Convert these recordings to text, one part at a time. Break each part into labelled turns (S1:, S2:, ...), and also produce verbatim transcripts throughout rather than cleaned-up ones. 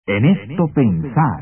S1: En esto pensar.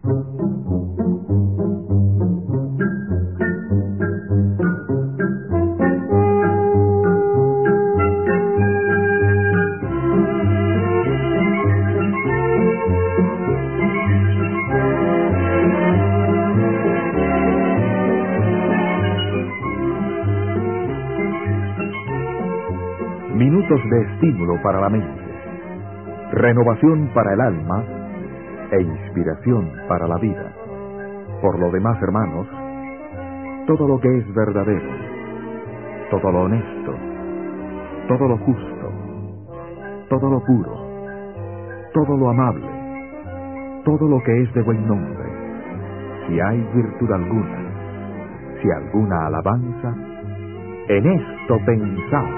S2: Minutos de estímulo para la mente, renovación para el alma e inspiración para la vida. Por lo demás, hermanos, todo lo que es verdadero, todo lo honesto, todo lo justo, todo lo puro, todo lo amable, todo lo que es de buen nombre, si hay virtud alguna, si alguna alabanza, en esto pensad.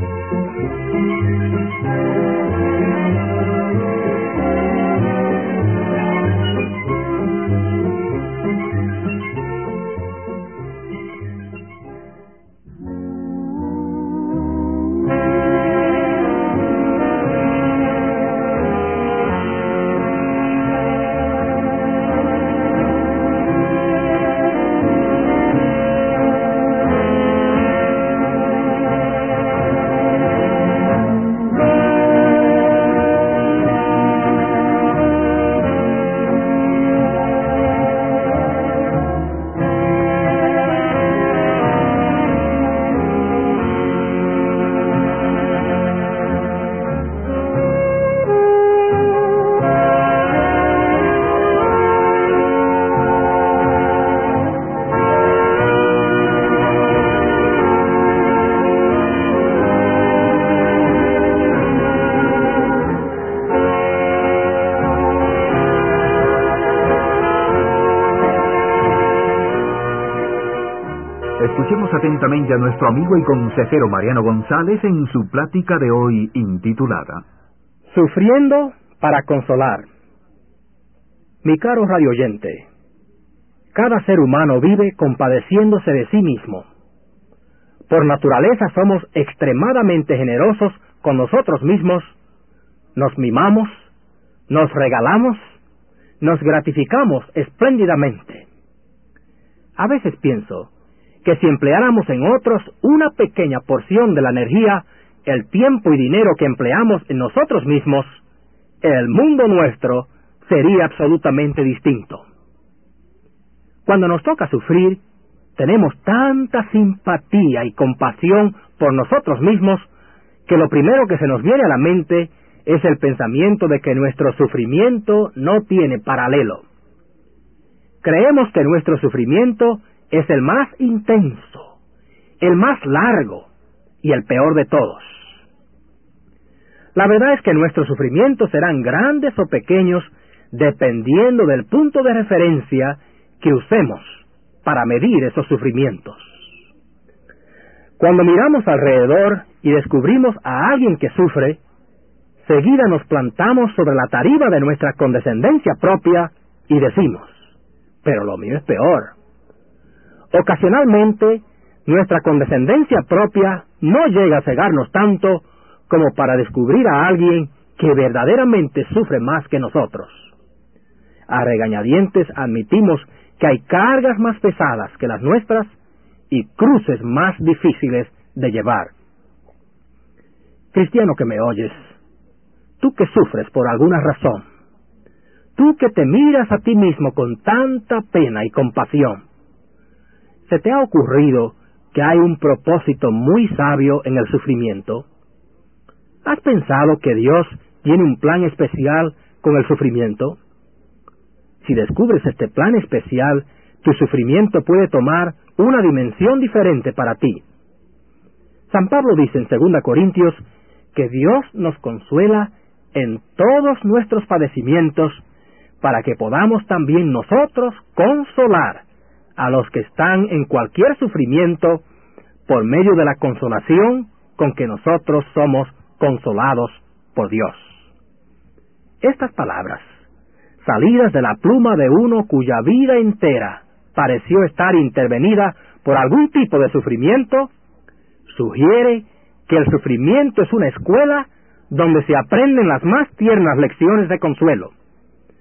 S1: Escuchemos atentamente a nuestro amigo y consejero Mariano González en su plática de hoy intitulada
S3: Sufriendo para consolar. Mi caro radioyente, cada ser humano vive compadeciéndose de sí mismo. Por naturaleza somos extremadamente generosos con nosotros mismos, nos mimamos, nos regalamos, nos gratificamos espléndidamente. A veces pienso que si empleáramos en otros una pequeña porción de la energía, el tiempo y dinero que empleamos en nosotros mismos, el mundo nuestro sería absolutamente distinto. Cuando nos toca sufrir, tenemos tanta simpatía y compasión por nosotros mismos que lo primero que se nos viene a la mente es el pensamiento de que nuestro sufrimiento no tiene paralelo. Creemos que nuestro sufrimiento es el más intenso, el más largo y el peor de todos. La verdad es que nuestros sufrimientos serán grandes o pequeños dependiendo del punto de referencia que usemos para medir esos sufrimientos. Cuando miramos alrededor y descubrimos a alguien que sufre, seguida nos plantamos sobre la tarima de nuestra condescendencia propia y decimos, pero lo mío es peor. Ocasionalmente, nuestra condescendencia propia no llega a cegarnos tanto como para descubrir a alguien que verdaderamente sufre más que nosotros. A regañadientes admitimos que hay cargas más pesadas que las nuestras y cruces más difíciles de llevar. Cristiano que me oyes, tú que sufres por alguna razón, tú que te miras a ti mismo con tanta pena y compasión, ¿se te ha ocurrido que hay un propósito muy sabio en el sufrimiento? ¿Has pensado que Dios tiene un plan especial con el sufrimiento? Si descubres este plan especial, tu sufrimiento puede tomar una dimensión diferente para ti. San Pablo dice en segunda Corintios que Dios nos consuela en todos nuestros padecimientos para que podamos también nosotros consolar a los que están en cualquier sufrimiento por medio de la consolación con que nosotros somos consolados por Dios. Estas palabras, salidas de la pluma de uno cuya vida entera pareció estar intervenida por algún tipo de sufrimiento, sugiere que el sufrimiento es una escuela donde se aprenden las más tiernas lecciones de consuelo.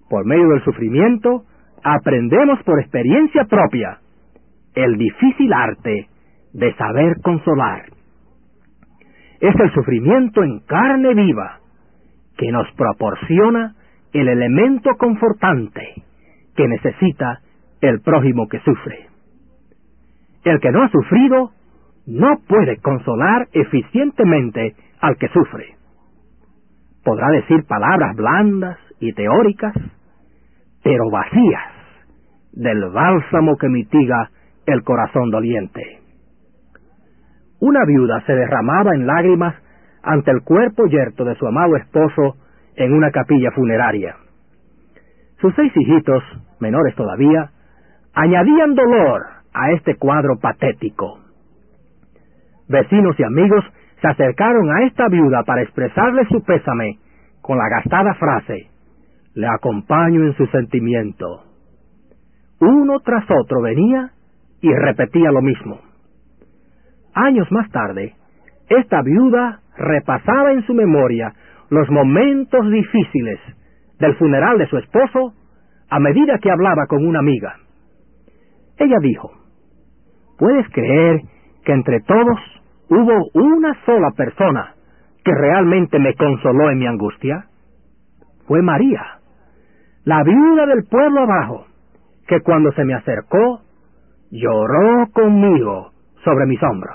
S3: Por medio del sufrimiento, aprendemos por experiencia propia el difícil arte de saber consolar. Es el sufrimiento en carne viva que nos proporciona el elemento confortante que necesita el prójimo que sufre. El que no ha sufrido no puede consolar eficientemente al que sufre. Podrá decir palabras blandas y teóricas, pero vacías del bálsamo que mitiga el corazón doliente. Una viuda se derramaba en lágrimas ante el cuerpo yerto de su amado esposo en una capilla funeraria. Sus seis hijitos, menores todavía, añadían dolor a este cuadro patético. Vecinos y amigos se acercaron a esta viuda para expresarle su pésame con la gastada frase: «Le acompaño en su sentimiento». Uno tras otro venía y repetía lo mismo. Años más tarde, esta viuda repasaba en su memoria los momentos difíciles del funeral de su esposo a medida que hablaba con una amiga. Ella dijo: «¿Puedes creer que entre todos hubo una sola persona que realmente me consoló en mi angustia? Fue María, la viuda del pueblo abajo, que cuando se me acercó, lloró conmigo sobre mis hombros».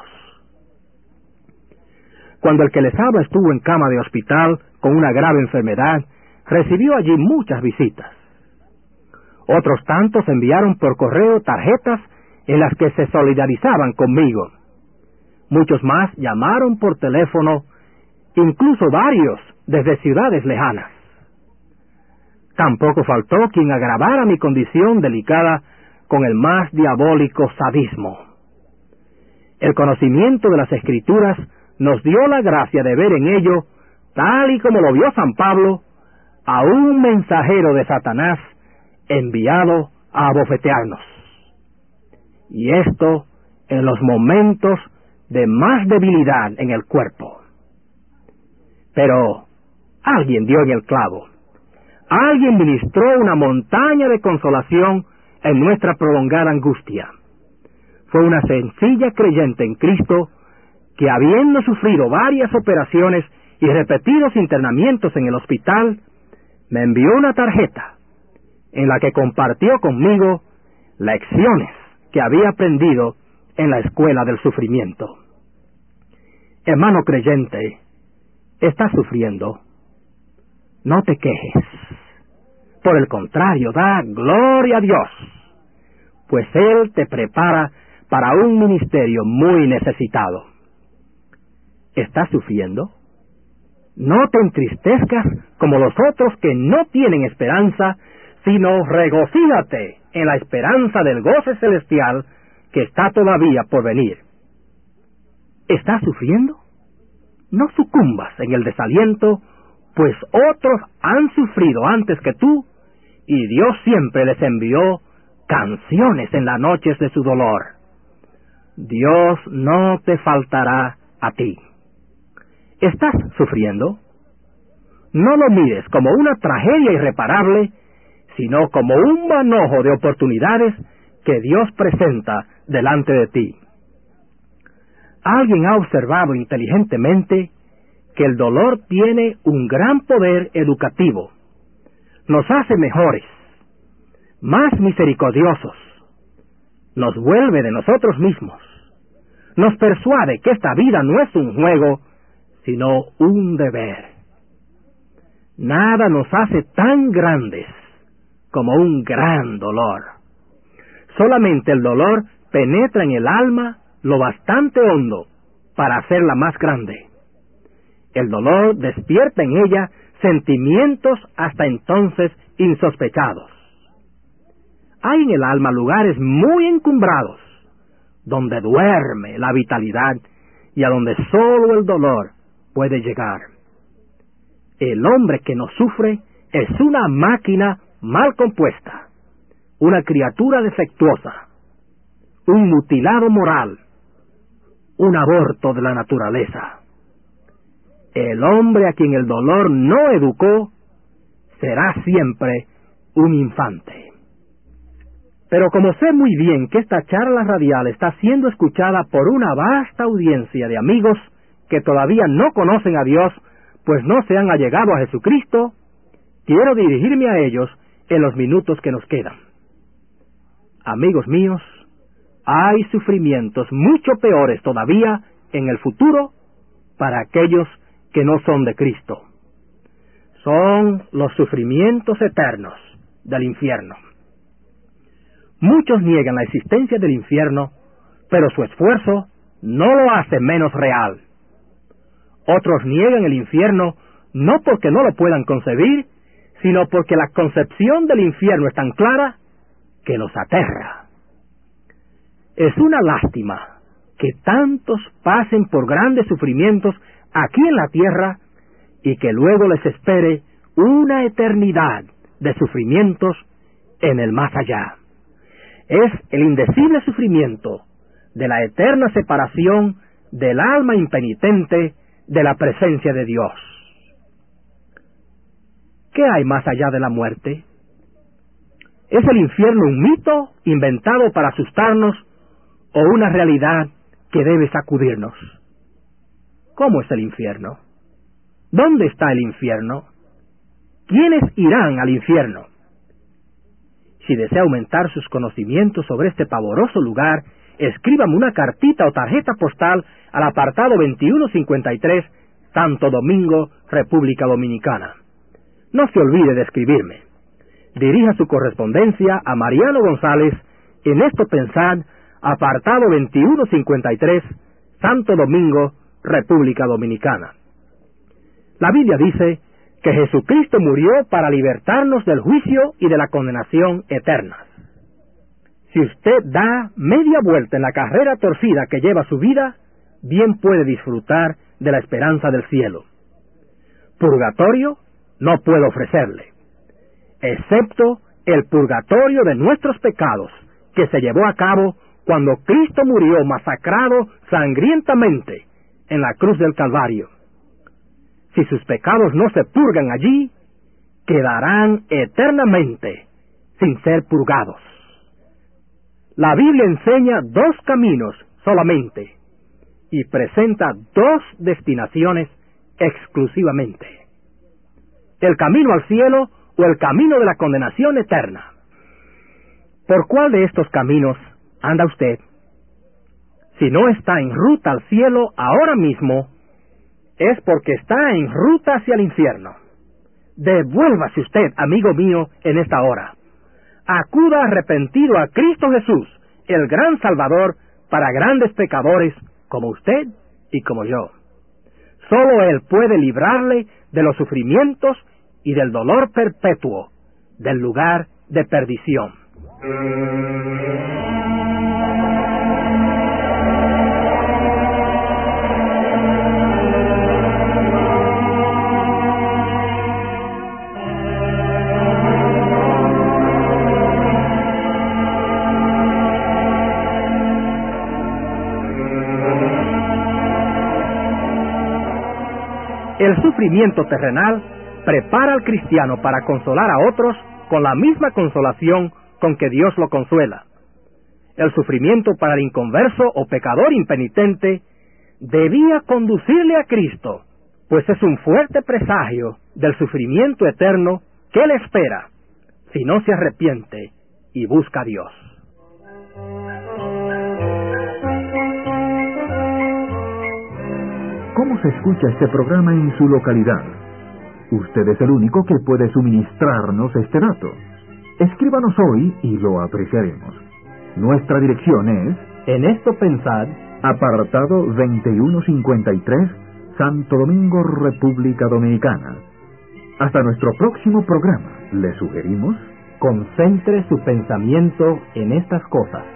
S3: Cuando el que les habla estuvo en cama de hospital con una grave enfermedad, recibió allí muchas visitas. Otros tantos enviaron por correo tarjetas en las que se solidarizaban conmigo. Muchos más llamaron por teléfono, incluso varios desde ciudades lejanas. Tampoco faltó quien agravara mi condición delicada con el más diabólico sadismo. El conocimiento de las Escrituras nos dio la gracia de ver en ello, tal y como lo vio San Pablo, a un mensajero de Satanás enviado a abofetearnos. Y esto en los momentos de más debilidad en el cuerpo. Pero alguien dio en el clavo. Alguien ministró una montaña de consolación en nuestra prolongada angustia. Fue una sencilla creyente en Cristo que, habiendo sufrido varias operaciones y repetidos internamientos en el hospital, me envió una tarjeta en la que compartió conmigo lecciones que había aprendido en la escuela del sufrimiento. Hermano creyente, ¿estás sufriendo? No te quejes. Por el contrario, da gloria a Dios, pues Él te prepara para un ministerio muy necesitado. ¿Estás sufriendo? No te entristezcas como los otros que no tienen esperanza, sino regocíjate en la esperanza del goce celestial que está todavía por venir. ¿Estás sufriendo? No sucumbas en el desaliento, pues otros han sufrido antes que tú, y Dios siempre les envió canciones en las noches de su dolor. Dios no te faltará a ti. ¿Estás sufriendo? No lo mires como una tragedia irreparable, sino como un manojo de oportunidades que Dios presenta delante de ti. Alguien ha observado inteligentemente que el dolor tiene un gran poder educativo. Nos hace mejores, más misericordiosos, nos vuelve de nosotros mismos, nos persuade que esta vida no es un juego, sino un deber. Nada nos hace tan grandes como un gran dolor. Solamente el dolor penetra en el alma lo bastante hondo para hacerla más grande. El dolor despierta en ella sentimientos hasta entonces insospechados. Hay en el alma lugares muy encumbrados, donde duerme la vitalidad y a donde solo el dolor puede llegar. El hombre que no sufre es una máquina mal compuesta, una criatura defectuosa, un mutilado moral, un aborto de la naturaleza. El hombre a quien el dolor no educó será siempre un infante. Pero como sé muy bien que esta charla radial está siendo escuchada por una vasta audiencia de amigos que todavía no conocen a Dios, pues no se han allegado a Jesucristo, quiero dirigirme a ellos en los minutos que nos quedan. Amigos míos, hay sufrimientos mucho peores todavía en el futuro para aquellos que no son de Cristo. Son los sufrimientos eternos del infierno. Muchos niegan la existencia del infierno, pero su esfuerzo no lo hace menos real. Otros niegan el infierno no porque no lo puedan concebir, sino porque la concepción del infierno es tan clara que los aterra. Es una lástima que tantos pasen por grandes sufrimientos aquí en la tierra y que luego les espere una eternidad de sufrimientos en el más allá. Es el indecible sufrimiento de la eterna separación del alma impenitente de la presencia de Dios. ¿Qué hay más allá de la muerte? ¿Es el infierno un mito inventado para asustarnos o una realidad que debe sacudirnos? ¿Cómo es el infierno? ¿Dónde está el infierno? ¿Quiénes irán al infierno? Si desea aumentar sus conocimientos sobre este pavoroso lugar, escríbame una cartita o tarjeta postal al apartado veintiuno cincuenta y tres, Santo Domingo, República Dominicana. No se olvide de escribirme. Dirija su correspondencia a Mariano González, en Esto Pensad, apartado veintiuno cincuenta y tres, Santo Domingo, República Dominicana. La Biblia dice que Jesucristo murió para libertarnos del juicio y de la condenación eterna. Si usted da media vuelta en la carrera torcida que lleva su vida, bien puede disfrutar de la esperanza del cielo. Purgatorio no puedo ofrecerle, excepto el purgatorio de nuestros pecados, que se llevó a cabo cuando Cristo murió masacrado sangrientamente en la cruz del Calvario. Si sus pecados no se purgan allí, quedarán eternamente sin ser purgados. La Biblia enseña dos caminos solamente y presenta dos destinaciones exclusivamente: el camino al cielo o el camino de la condenación eterna. ¿Por cuál de estos caminos anda usted? Si no está en ruta al cielo ahora mismo, es porque está en ruta hacia el infierno. Devuélvase usted, amigo mío, en esta hora. Acuda arrepentido a Cristo Jesús, el gran Salvador para grandes pecadores como usted y como yo. Solo Él puede librarle de los sufrimientos y del dolor perpetuo del lugar de perdición. El sufrimiento terrenal prepara al cristiano para consolar a otros con la misma consolación con que Dios lo consuela. El sufrimiento para el inconverso o pecador impenitente debía conducirle a Cristo, pues es un fuerte presagio del sufrimiento eterno que le espera si no se arrepiente y busca a Dios.
S1: ¿Cómo se escucha este programa en su localidad? Usted es el único que puede suministrarnos este dato. Escríbanos hoy y lo apreciaremos. Nuestra dirección es
S3: En Esto Pensad,
S1: apartado veintiuno cincuenta y tres, Santo Domingo, República Dominicana. Hasta nuestro próximo programa, le sugerimos:
S3: concentre su pensamiento en estas cosas.